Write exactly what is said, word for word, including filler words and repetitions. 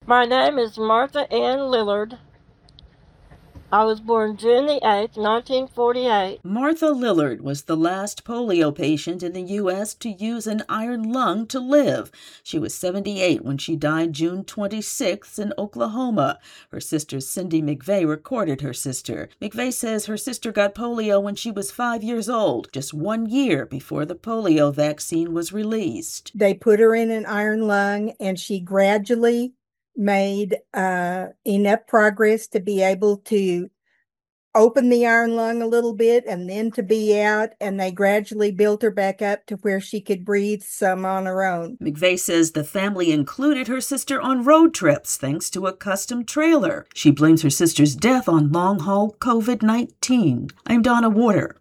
My name is Martha Ann Lillard. I was born June the eighth, nineteen forty-eight. Martha Lillard was the last polio patient in the U S to use an iron lung to live. She was seventy-eight when she died June twenty-sixth in Oklahoma. Her sister Cindy McVeigh recorded her sister. McVeigh says her sister got polio when she was five years old, just one year before the polio vaccine was released. They put her in an iron lung, and she gradually made uh, enough progress to be able to open the iron lung a little bit and then to be out, and they gradually built her back up to where she could breathe some on her own. McVeigh says the family included her sister on road trips thanks to a custom trailer. She blames her sister's death on long-haul covid nineteen. I'm Donna Warder.